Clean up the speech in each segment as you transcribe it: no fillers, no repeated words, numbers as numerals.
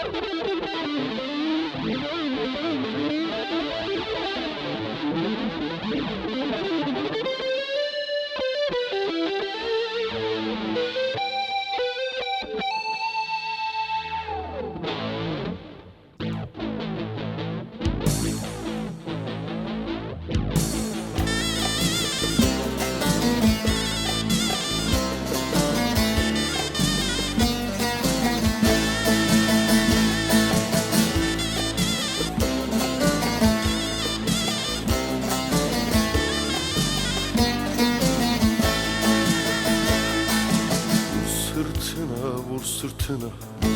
Vur sırtına,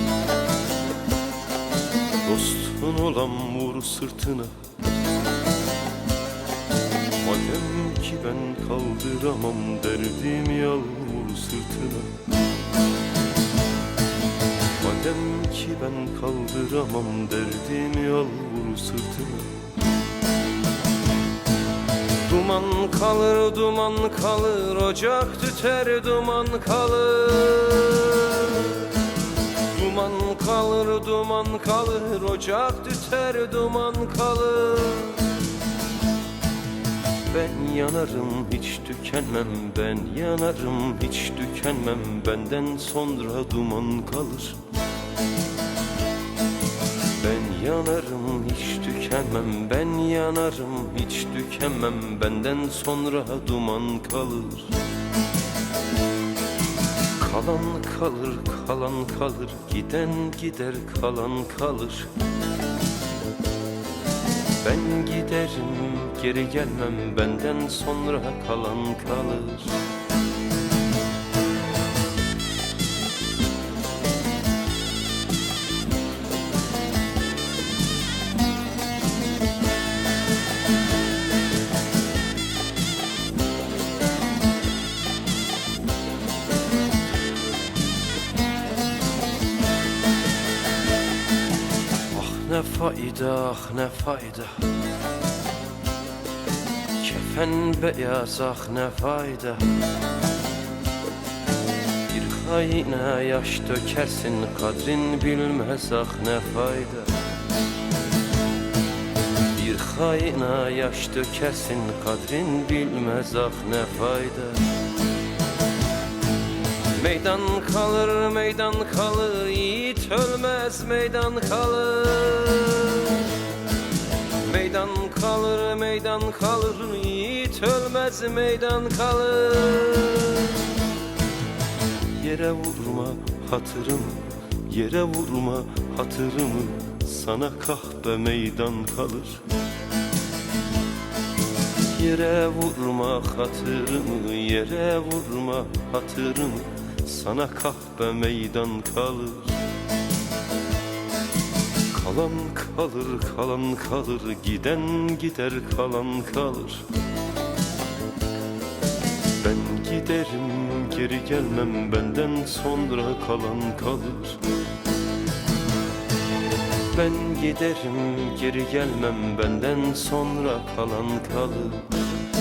dostun olan vur sırtına. Madem ki ben kaldıramam derdimi, al vur sırtına. Madem ki ben kaldıramam derdimi, al vur sırtına. Duman kalır, duman kalır, ocak tüter, duman kalır. Duman kalır, duman kalır, ocak tüter, duman kalır. Ben yanarım, hiç tükenmem, ben yanarım, hiç tükenmem. Benden sonra duman kalır. Ben yanarım, hiç tükenmem, ben yanarım, hiç tükenmem. Benden sonra duman kalır. Kalan kalır, kalan kalır, giden gider, kalan kalır. Ben giderim, geri gelmem, benden sonra kalan kalır. Ne fayda, ah ne fayda, kefen beyaz, ah ne fayda. Bir haine yaş dökersin, kadrin bilmez, ah ne fayda. Bir haine yaş dökersin, kadrin bilmez, ah ne fayda. Meydan kalır, meydan kalır, yiğit ölmez, meydan kalır. Meydan kalır, meydan kalır, yiğit ölmez, meydan kalır. Yere vurma hatırımı, yere vurma hatırımı, sana kahpe meydan kalır. Yere vurma hatırımı, yere vurma hatırımı, sana kahpe meydan kalır. Kalan kalır, kalan kalır, giden gider, kalan kalır. Ben giderim, geri gelmem, benden sonra kalan kalır. Ben giderim, geri gelmem, benden sonra kalan kalır.